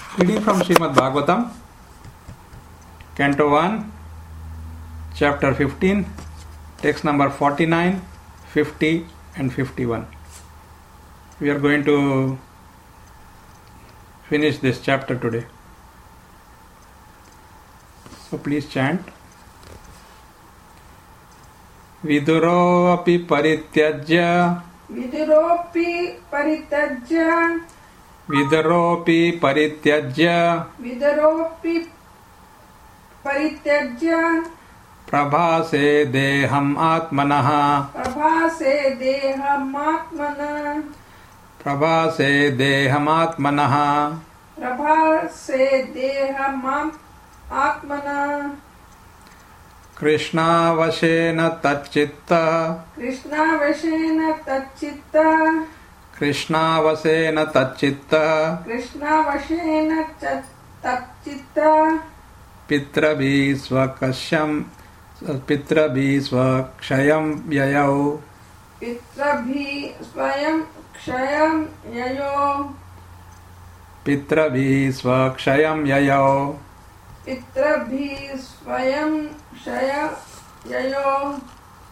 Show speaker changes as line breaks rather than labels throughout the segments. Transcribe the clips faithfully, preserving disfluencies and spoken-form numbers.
Reading from Srimad Bhagavatam, Canto one, Chapter fifteen, text number forty-nine, fifty and fifty-one. We are going to finish this chapter today. So please chant. Viduro api parityajya
Viduropi parityajya
Viduropi parityajya
Viduropi parityajya
Prabhase deham atmanah
Prabhase deham atmana
Prabhase deham atmanah
Prabhase deham atmana
Krishna vashena tachitta
Krishna vashena tachitta
Krishna vasena tachitta
Krishna vashena tachitta
Pitrabhi svakashyam Pitrabhi svakshayam yayau
Pitrabhi swayam kshayam yayo
Pitrabhi svakshayam yayau
Pitrabhi swayam kshayam yayo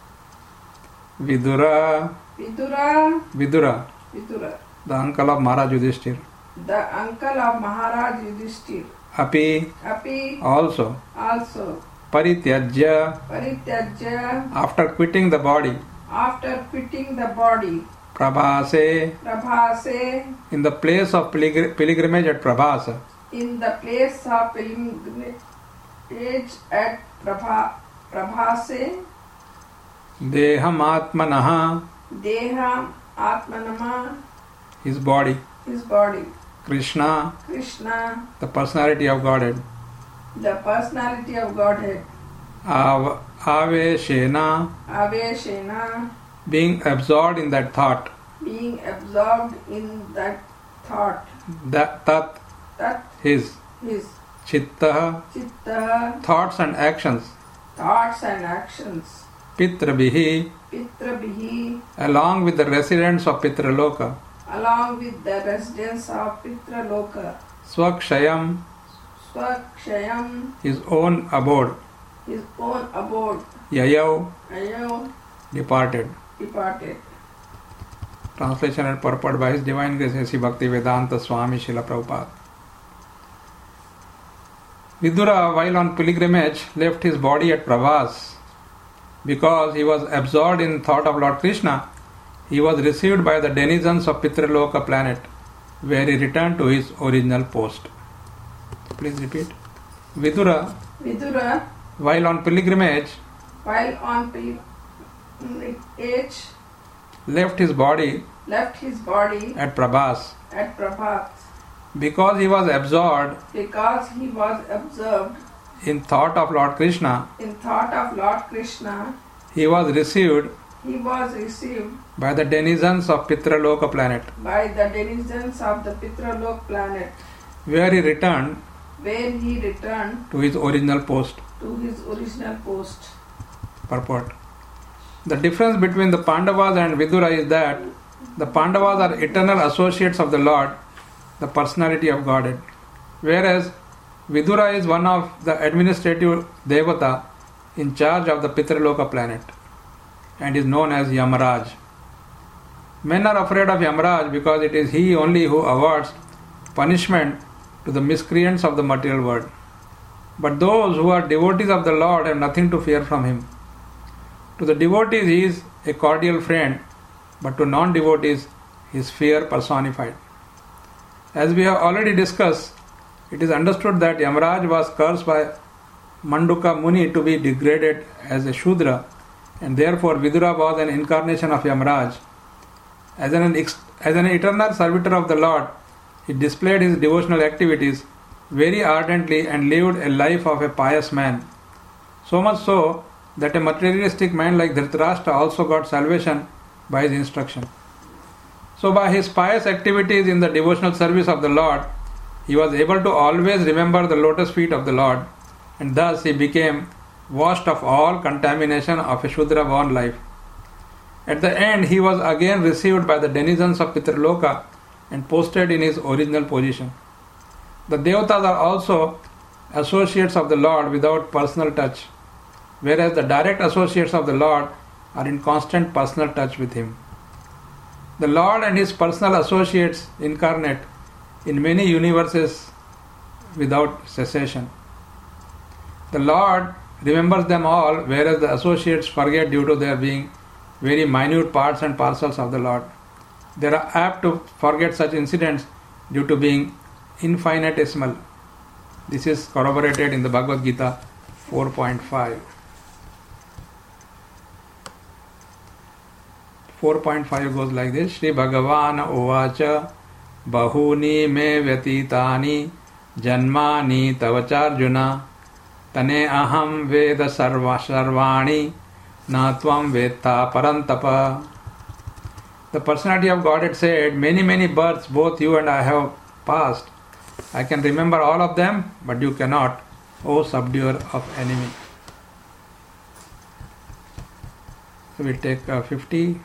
Vidura
Vidura
Vidura,
Vidura,
the uncle of Maharaj Yudhishthir.
the uncle of Maharaj Yudhishthir,
Api
Api
also
also
Parityajya,
Parityajya,
after quitting the body,
after quitting the body,
Prabhase,
Prabhase,
in the place of pilgr- pilgrimage at Prabhasa,
in the place of pilgrimage at Prabha, Prabhase,
Deham Atmanaha,
Deham Atmanama,
his body,
his body,
Krishna,
Krishna,
the personality of Godhead,
the personality of Godhead,
Av- Aveshena,
Aveshena,
being absorbed in that thought,
being absorbed in that thought,
that tat,
that
his,
his
chitta,
chitta,
thoughts and actions,
thoughts and actions,
Pitrabhihi,
Pitrabhihi,
along with the residents of Pitraloka,
along with the residents of Pitraloka,
Swakshayam,
Swakshayam,
his own abode,
his own abode,
Yayau,
Ayo,
departed.
departed.
Translation and purport by His Divine Grace A C Bhakti Vedanta Swami Srila Prabhupada. Vidura, while on pilgrimage, left his body at Prabhas. Because he was absorbed in thought of Lord Krishna, he was received by the denizens of Pitraloka planet, where he returned to his original post. Please repeat. Vidura,
Vidura,
while on pilgrimage,
while on pilgrimage,
left his body
left his body
at Prabhas.
at Prabhat
Because he was absorbed
because he was absorbed
in thought of Lord Krishna,
in thought of Lord Krishna,
he was received
he was received
by the denizens of Pitraloka planet,
by the denizens of the Pitralok planet,
where he returned
where he returned
to his original post.
to his original post.
Purport. The difference between the Pandavas and Vidura is that the Pandavas are eternal associates of the Lord, the personality of Godhead, whereas Vidura is one of the administrative Devata in charge of the Pitraloka planet and is known as Yamaraj. Men are afraid of Yamaraj because it is he only who awards punishment to the miscreants of the material world. But those who are devotees of the Lord have nothing to fear from him. To the devotees he is a cordial friend, but to non-devotees he is fear personified. As we have already discussed, it is understood that Yamaraj was cursed by Manduka Muni to be degraded as a Shudra, and therefore Vidura was an incarnation of Yamaraj. As an, ex- as an eternal servitor of the Lord, he displayed his devotional activities very ardently and lived a life of a pious man. So much so that a materialistic man like Dhritarashtra also got salvation by his instruction. So by his pious activities in the devotional service of the Lord, he was able to always remember the lotus feet of the Lord, and thus he became washed of all contamination of a Shudra born life. At the end, he was again received by the denizens of Pitraloka and posted in his original position. The Devatas are also associates of the Lord without personal touch, whereas the direct associates of the Lord are in constant personal touch with Him. The Lord and His personal associates incarnate in many universes without cessation. The Lord remembers them all, whereas the associates forget due to their being very minute parts and parcels of the Lord. They are apt to forget such incidents due to being infinitesimal. This is corroborated in the Bhagavad Gita four point five. four point five goes like this. Shri Bhagavan Uvacha Bahuni me vyatitani janmani tavacharjuna tane aham veda sarva sarvani na tvam vetta parantapa. The personality of Godhead said, many many births both you and I have passed. I can remember all of them, but you cannot, O subduer of enemy. So we take uh, fifty.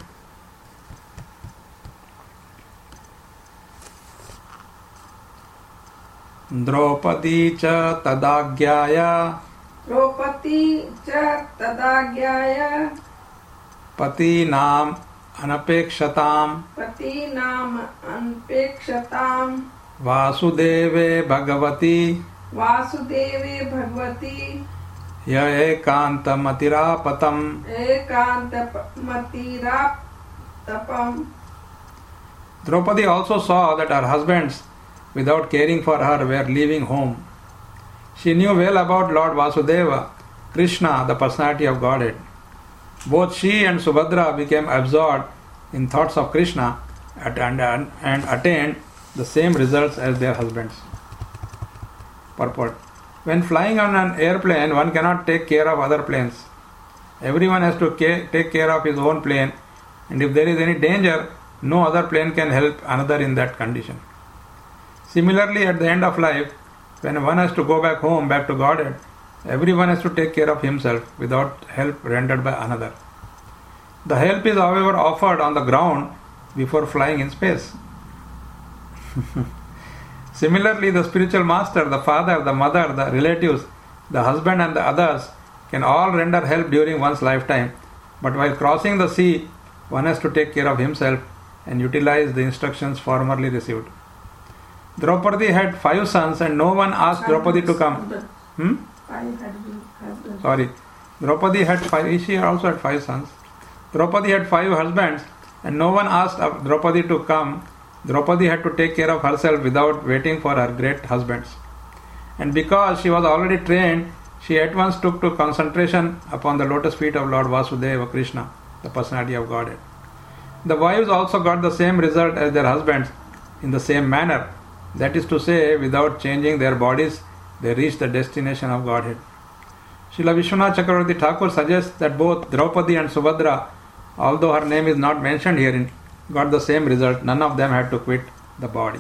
Draupadi cha tadagyaya
Draupadi cha tadagyaya
pati nam anapekshatam
pati nam anpekshatam
vasudeve bhagavati
vasudeve bhagavati
ya ekanta matirapatam.
ekanta matiraptapam.
Draupadi also saw that her husbands, without caring for her, were leaving home. She knew well about Lord Vasudeva, Krishna, the personality of Godhead. Both she and Subhadra became absorbed in thoughts of Krishna and, and, and attained the same results as their husbands. Purport. When flying on an airplane, one cannot take care of other planes. Everyone has to ca- take care of his own plane, and if there is any danger, no other plane can help another in that condition. Similarly, at the end of life, when one has to go back home, back to Godhead, everyone has to take care of himself without help rendered by another. The help is, however, offered on the ground before flying in space. Similarly, the spiritual master, the father, the mother, the relatives, the husband and the others can all render help during one's lifetime, but while crossing the sea, one has to take care of himself and utilize the instructions formerly received. Draupadi had five sons and no one asked Draupadi to come. Hmm? Sorry. Draupadi had five, she also had five sons. Draupadi had five husbands and no one asked Draupadi to come. Draupadi had to take care of herself without waiting for her great husbands. And because she was already trained, she at once took to concentration upon the lotus feet of Lord Vasudeva Krishna, the personality of Godhead. The wives also got the same result as their husbands in the same manner. That is to say, without changing their bodies, they reached the destination of Godhead. Srila Vishwanath Chakravarti Thakur suggests that both Draupadi and Subhadra, although her name is not mentioned herein, got the same result. None of them had to quit the body.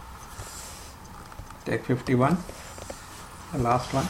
Take fifty-one, the last one.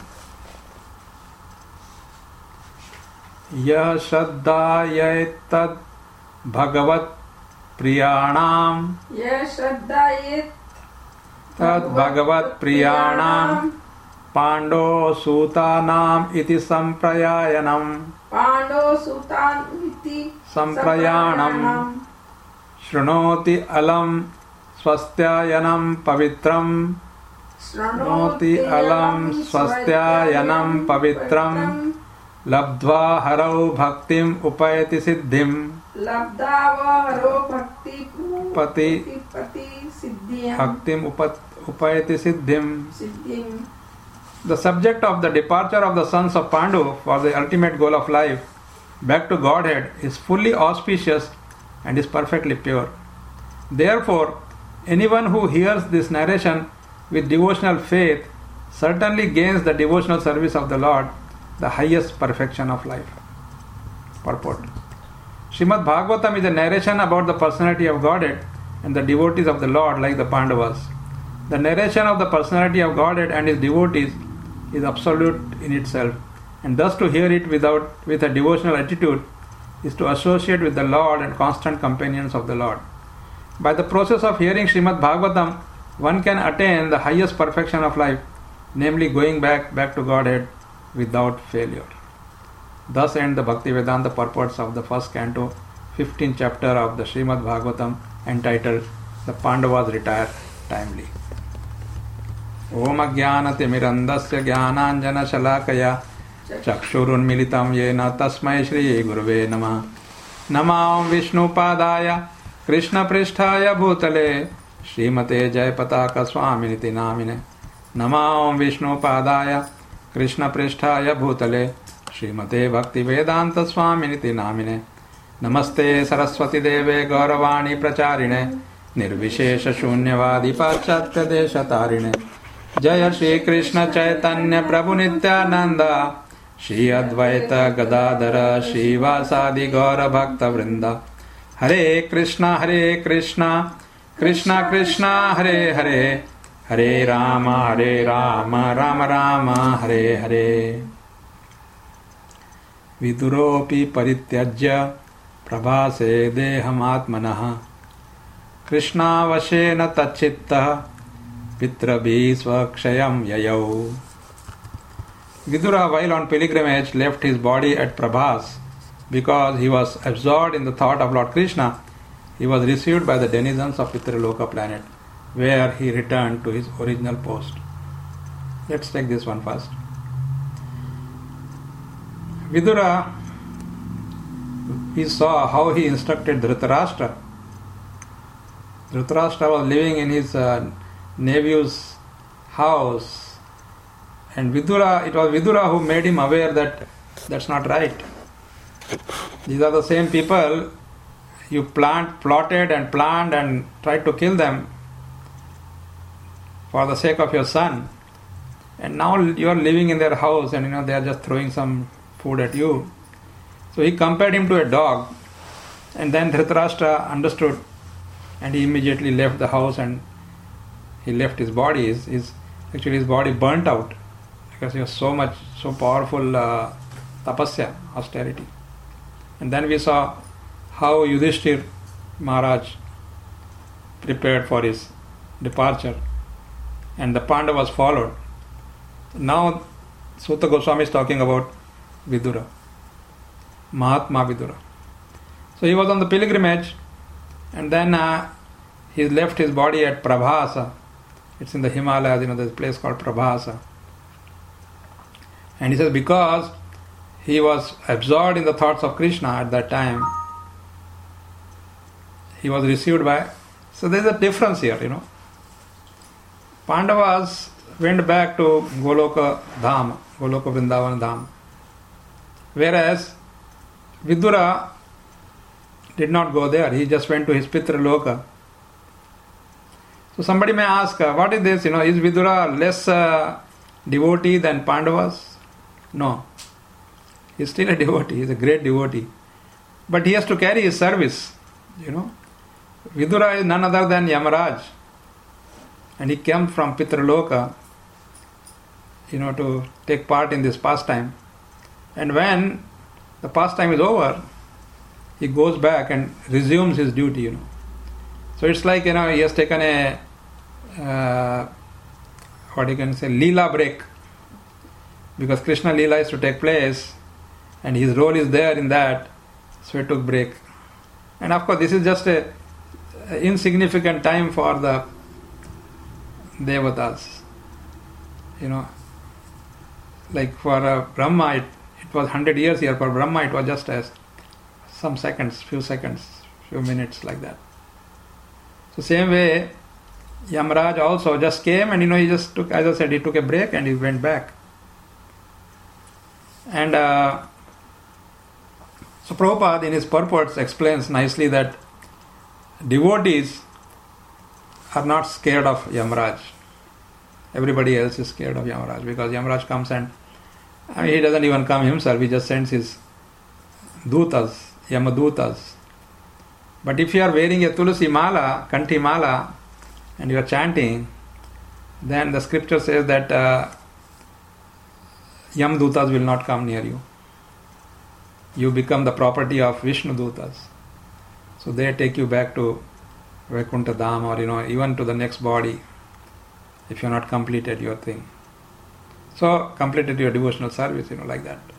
Ya shraddhayet bhagavat priyanam
Ya shraddhayet
tad bhagavat priyanam pando sutanam iti samprayayanam
Pando sutan iti
samprayanam shrunoti alam swastyayanam pavitram shrunoti alam swastyayanam pavitram labdva harau bhaktim upayati siddhim
labdava bhakti
pati
pati siddhyam
bhaktim upat, upayati siddhim.
siddhyam.
The subject of the departure of the sons of Pandu for the ultimate goal of life, back to Godhead, is fully auspicious and is perfectly pure. Therefore, anyone who hears this narration with devotional faith certainly gains the devotional service of the Lord, the highest perfection of life. Purport. Srimad Bhagavatam is a narration about the personality of Godhead and the devotees of the Lord like the Pandavas. The narration of the personality of Godhead and his devotees is absolute in itself, and thus to hear it without with a devotional attitude is to associate with the Lord and constant companions of the Lord. By the process of hearing Srimad Bhagavatam, one can attain the highest perfection of life, namely going back, back to Godhead without failure. Thus end the Bhaktivedanta purports of the first canto, fifteenth chapter of the Srimad Bhagavatam, entitled The Pandavas Retire Timely. Om Ajnanatimirandasya Jnananjana Shalakaya Chakshurunmilitam Yena Tasmai Shri Gurave Namah. Namah Vishnu Padaya Krishna Pristhaya Bhutale Srimate Jayapataka Swaminiti Namine. Namah Vishnu Padaya Krishna Pristhaya Bhutale Srimate Bhaktivedanta Swaminiti Namine. Namaste Saraswati Deve Gauravani Pracharine Nirvishesha Shunyavadi Pachatya Deshatarine. Jaya Shri Krishna Chaitanya Prabhu Nityananda Shri Advaita Gadadhara Shri Vasadi Gaura Bhakta Vrinda. Hare Krishna Hare Krishna Krishna Krishna Hare Hare Hare Rama Hare Rama Rama Rama Hare Hare. Viduropi Parityajya Prabhase Deham Atmanah Krishna Vashena Tachitta Pitrabhi Svakshayam Yayau. Vidura, while on pilgrimage, left his body at Prabhas because he was absorbed in the thought of Lord Krishna. He was received by the denizens of Pitraloka planet, where he returned to his original post. Let's take this one first. Vidura, he saw how he instructed Dhritarashtra. Dhritarashtra was living in his uh, nephew's house, and Vidura, it was Vidura who made him aware that that's not right. These are the same people you plant, plotted and planned and tried to kill them for the sake of your son, and now you are living in their house and you know they are just throwing some food at you. So he compared him to a dog, and then Dhritarashtra understood, and he immediately left the house and he left his body. His, his actually his body burnt out because he was so much, so powerful uh, tapasya, austerity. And then we saw how Yudhishthir Maharaj prepared for his departure, and the Pandavas followed. Now Sutta Goswami is talking about Vidura, Mahatma Vidura. So he was on the pilgrimage, and then uh, he left his body at Prabhasa. It's in the Himalayas, you know, there's a place called Prabhasa. And he says because he was absorbed in the thoughts of Krishna at that time, he was received by... So there's a difference here, you know. Pandavas went back to Goloka Dham, Goloka Vrindavan Dham. Whereas Vidura did not go there, he just went to his Pitra Loka. So somebody may ask, uh, what is this? You know, is Vidura less uh, devotee than Pandavas? No. He is still a devotee, he is a great devotee. But he has to carry his service, you know. Vidura is none other than Yamaraj. And he came from Pitraloka, you know, to take part in this pastime. And when the pastime is over, he goes back and resumes his duty, you know. So it's like, you know, he has taken a, uh, what you can say, Leela break. Because Krishna Leela is to take place, and his role is there in that, so he took break. And of course, this is just a, a insignificant time for the Devatas. You know, like for uh, Brahma, it, it was one hundred years here. For Brahma, it was just as some seconds, few seconds, few minutes, like that. So same way, Yamaraj also just came, and you know, he just took, as I said, he took a break and he went back. And uh, so Prabhupada in his purports explains nicely that devotees are not scared of Yamaraj. Everybody else is scared of Yamaraj, because Yamaraj comes and I mean, he doesn't even come himself, he just sends his dutas, Yamadutas. But if you are wearing a Tulasi Mala, Kanti Mala, and you are chanting, then the scripture says that uh, Yamdutas will not come near you. You become the property of Vishnu Dutas. So they take you back to Vaikuntha Dham, or you know, even to the next body, if you have not completed your thing. So, completed your devotional service, you know, like that.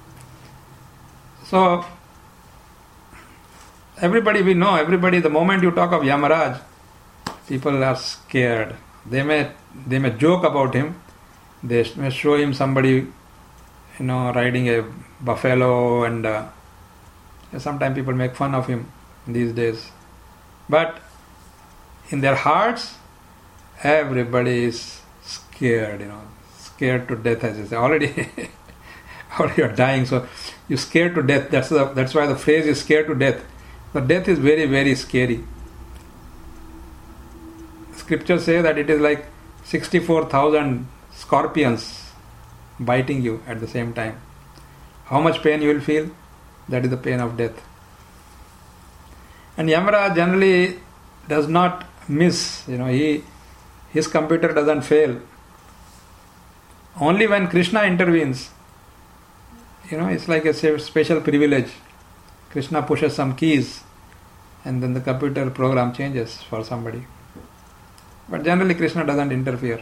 So, everybody we know, everybody, the moment you talk of Yamaraj, people are scared. They may they may joke about him. They may show him somebody, you know, riding a buffalo, and uh, sometimes people make fun of him these days. But in their hearts, everybody is scared, you know, scared to death, as you say. Already, already you're dying, so you're scared to death. That's the, that's why the phrase is scared to death. But death is very, very scary. Scriptures say that it is like sixty-four thousand scorpions biting you at the same time. How much pain you will feel? That is the pain of death. And Yamaraj generally does not miss, you know, he his computer doesn't fail. Only when Krishna intervenes, you know, it's like a special privilege. Krishna pushes some keys and then the computer program changes for somebody. But generally Krishna doesn't interfere.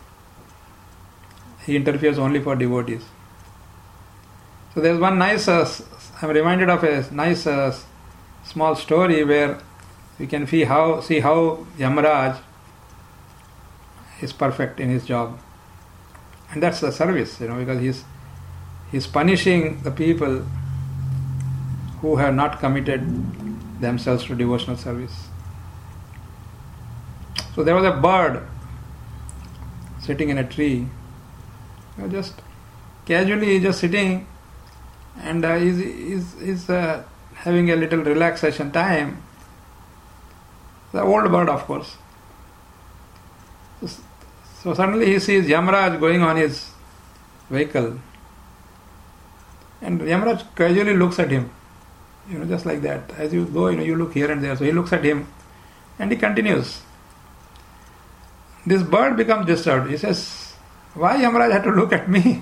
He interferes only for devotees. So there's one nice, uh, I'm reminded of a nice uh, small story where you can see how, see how Yamaraj is perfect in his job. And that's the service, you know, because he's, he's punishing the people who have not committed themselves to devotional service. So there was a bird sitting in a tree, you know, just casually just sitting, and uh, he's, he's, he's uh, having a little relaxation time. The old bird, of course. So suddenly he sees Yamaraj going on his vehicle, and Yamaraj casually looks at him, you know, just like that. As you go, you know, you look here and there. So he looks at him, and he continues. This bird becomes disturbed. He says, "Why Yamaraj had to look at me?"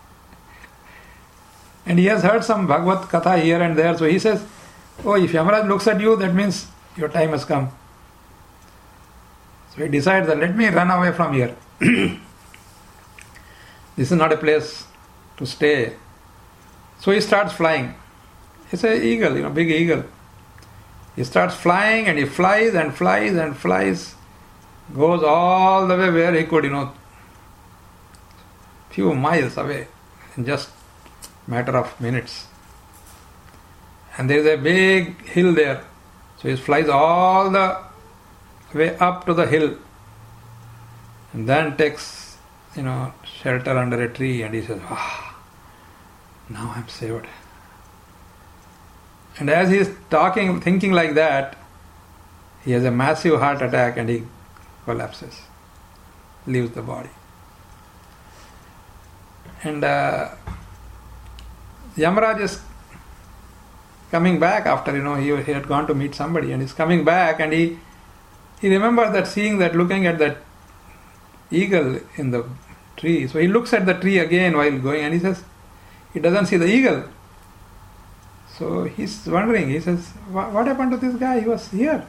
And he has heard some Bhagavad Katha here and there. So he says, "Oh, if Yamaraj looks at you, that means your time has come." So he decides that let me run away from here. This is not a place to stay. So he starts flying. It's an eagle, you know, big eagle. He starts flying and he flies and flies and flies, goes all the way where he could, you know, few miles away in just matter of minutes. And there is a big hill there. So he flies all the way up to the hill and then takes, you know, shelter under a tree, and he says, "Ah, now I'm saved." And as he is talking, thinking like that, he has a massive heart attack and he collapses, leaves the body. And uh, Yamaraj is coming back after, you know, he, he had gone to meet somebody, and he's coming back, and he he remembers that, seeing that, looking at that eagle in the tree. So he looks at the tree again while going, and he says, he doesn't see the eagle. So he's wondering, he says, what happened to this guy? He was here.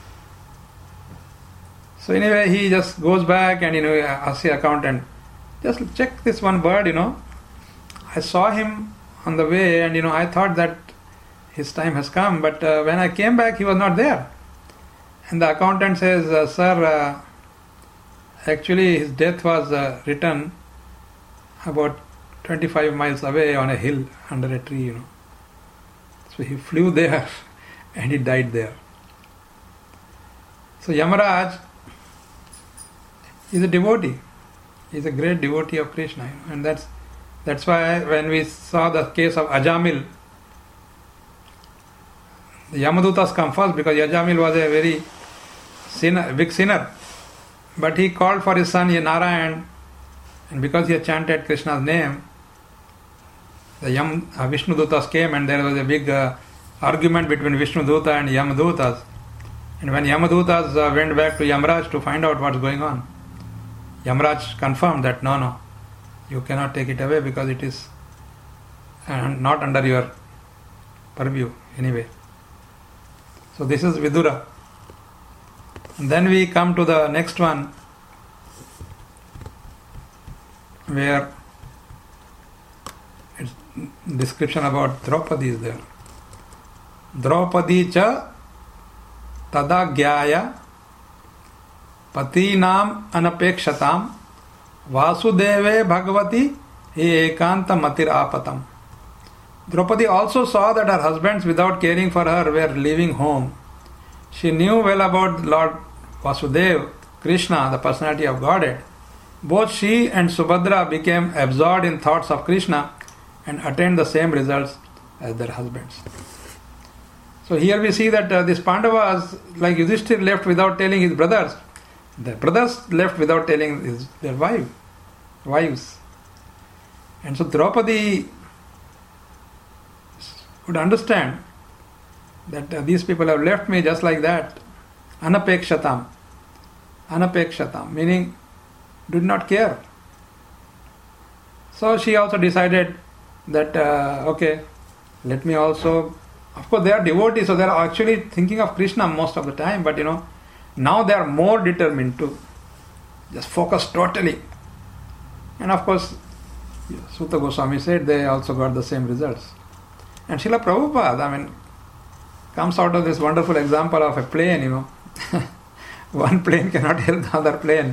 So anyway, he just goes back and, you know, asks the accountant, just check this one bird, you know. I saw him on the way, and, you know, I thought that his time has come, but uh, when I came back, he was not there. And the accountant says, uh, sir, uh, actually his death was uh, written about twenty-five miles away on a hill under a tree, you know. So he flew there and he died there. So Yamaraj is a devotee. He is a great devotee of Krishna, you know, and that's that's why when we saw the case of Ajamil, the Yamadutas come first, because Ajamil was a very sinner, big sinner. But he called for his son Narayan, and because he had chanted Krishna's name, the Yam, uh, Vishnudutas came, and there was a big uh, argument between Vishnuduta and Yamadutas. And when Yamadutas uh, went back to Yamaraj to find out what's going on, Yamaraj confirmed that no, no, you cannot take it away because it is uh, not under your purview anyway. So this is Vidura. And then we come to the next one, where it's description about Draupadi is there. Draupadi cha tadagyaya patinam anapekshatam vasudeve bhagavati he ekanta matir apatam. Draupadi also saw that her husbands, without caring for her, were leaving home. She knew well about Lord Vasudeva, Krishna, the personality of Godhead. Both she and Subhadra became absorbed in thoughts of Krishna and attained the same results as their husbands. So here we see that uh, these Pandavas, like Yudhishthir, left without telling his brothers. The brothers left without telling his, their wife, wives. And so Draupadi would understand that uh, these people have left me just like that. Anapekshatam. Anapekshatam, meaning did not care. So she also decided that, uh, okay, let me also, of course they are devotees, so they are actually thinking of Krishna most of the time, but you know, now they are more determined to just focus totally. And of course, Sutta Goswami said they also got the same results. And Srila Prabhupada, I mean, comes out of this wonderful example of a plane, you know. One plane cannot help the other plane.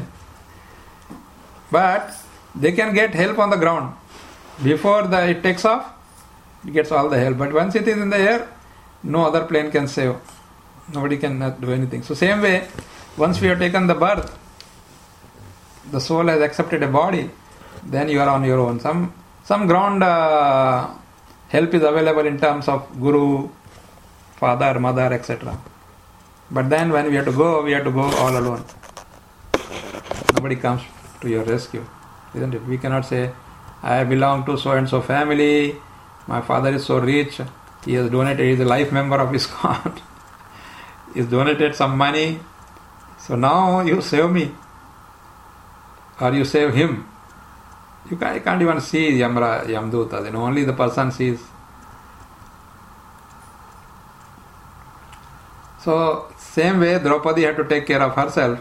But they can get help on the ground. Before the, it takes off, it gets all the help. But once it is in the air, no other plane can save. Nobody can do anything. So same way, once we have taken the birth, the soul has accepted a body, then you are on your own. Some some ground uh, help is available in terms of guru, father, mother, et cetera. But then when we have to go, we have to go all alone. Nobody comes to your rescue, isn't it? We cannot say, I belong to so and so family, my father is so rich, he has donated, he is a life member of his ISKCON, he has donated some money, so now you save me, or you save him. You can't, you can't even see Yamra, Yamduta, you know, only the person sees. So, same way Draupadi had to take care of herself.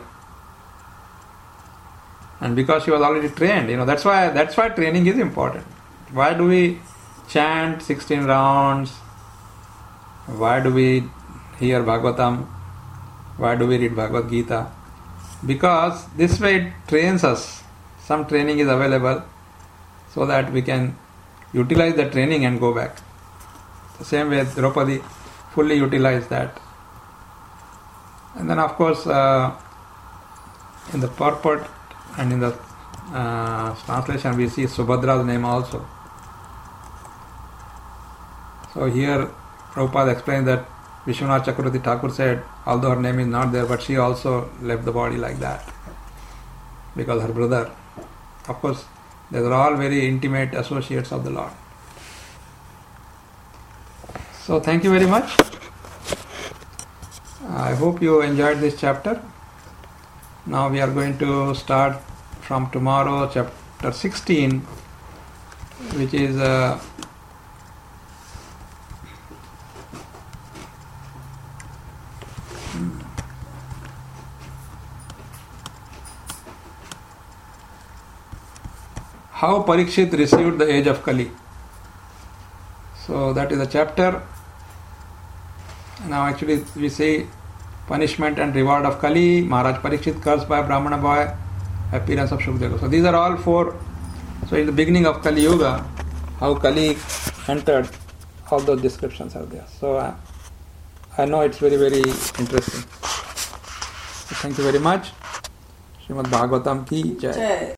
And because she was already trained, you know, that's why that's why training is important. Why do we chant sixteen rounds? Why do we hear Bhagavatam? Why do we read Bhagavad Gita? Because this way it trains us. Some training is available so that we can utilize the training and go back. The same way Draupadi fully utilized that. And then of course uh, in the purport and in the uh, translation we see Subhadra's name also. So here Prabhupada explains that Vishwanath Chakravarti Thakur said, although her name is not there, but she also left the body like that because her brother. Of course, they are all very intimate associates of the Lord. So thank you very much. I hope you enjoyed this chapter. Now we are going to start from tomorrow chapter sixteen, which is uh, how Parikshit received the age of Kali. So that is a chapter. Now actually we say punishment and reward of Kali, Maharaj Parikshit cursed by Brahmana boy, appearance of Shukadeva. So these are all four. So in the beginning of Kali Yuga, how Kali entered, all those descriptions are there. So uh, I know it's very very interesting. So thank you very much. Srimad Bhagavatam ki jai.